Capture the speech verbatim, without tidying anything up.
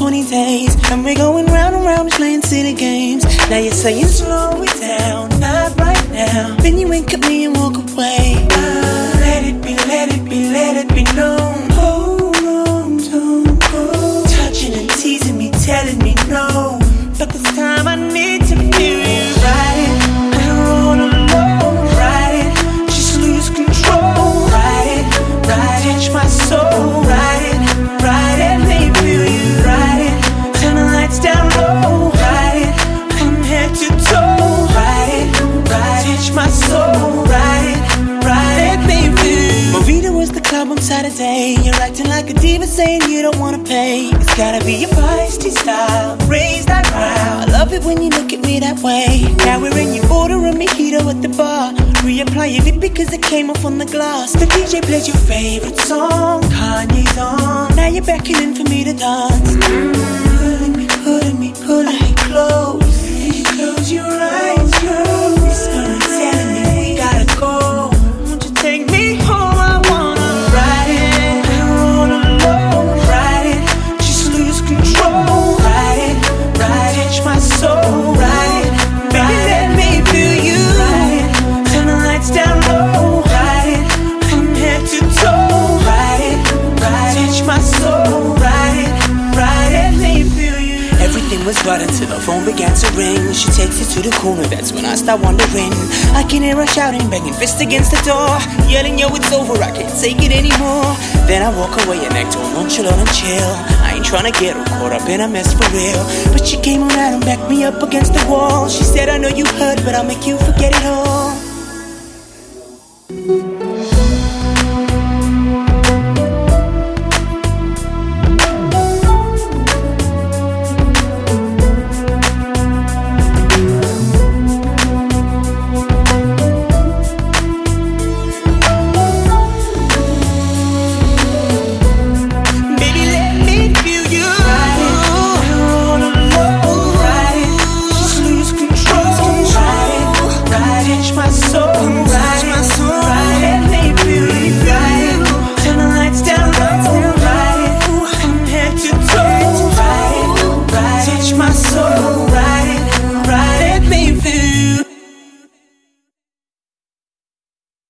twenty days, and we're going round and round playing silly games. Now you're saying slow it down, not right now. Then you wink at me and walk away. Ah, let it be, let it be, let it be known. Hold on, don't go. Touching and teasing me, telling me no, but this time I need to feel you. Ride it, I don't wanna alone. Ride it, just lose control. Ride it, ride it, touch my soul. Ride it, ride it, let me feel you. Ride it, turn the lights down low. Ride it, from head to toe. Ride it, ride it, touch my soul. Ride it, ride it, let me feel you. Movida was the club on Saturday. You're acting like a diva, saying you don't wanna pay. It's gotta be your feisty style, raise that crowd. I love it when you look at me that way. Now we're in, you order a mojito at the bar. Reapplying it because it came off on the glass. The D J plays your favorite song, Kanye's on. Now you're beckoning for me to dance. Mm, pulling me, pulling me, pulling me close. You close your eyes, girl. Whispering, telling me we gotta go. Won't you take me home? I wanna ride it, I don't wanna alone. Ride it, just lose control. Ride it, ride it, touch my soul. Ride it, baby, let me feel you. Ride it, turn the lights down low. Ride it, from head to toe. Ride it, ride it, touch my soul. Ride it, ride it, let me feel you. Everything was right until the phone began to ring. She takes it to the corner, that's when I start wondering. I can hear her shouting, banging fist against the door, yelling, yo, it's over, I can't take it anymore. Then I walk away and act all nonchalant and chill. I ain't tryna get her caught up in a mess for real. But she came on out and backed me up against the wall. She said, I know you heard, but I'll make you forget it all.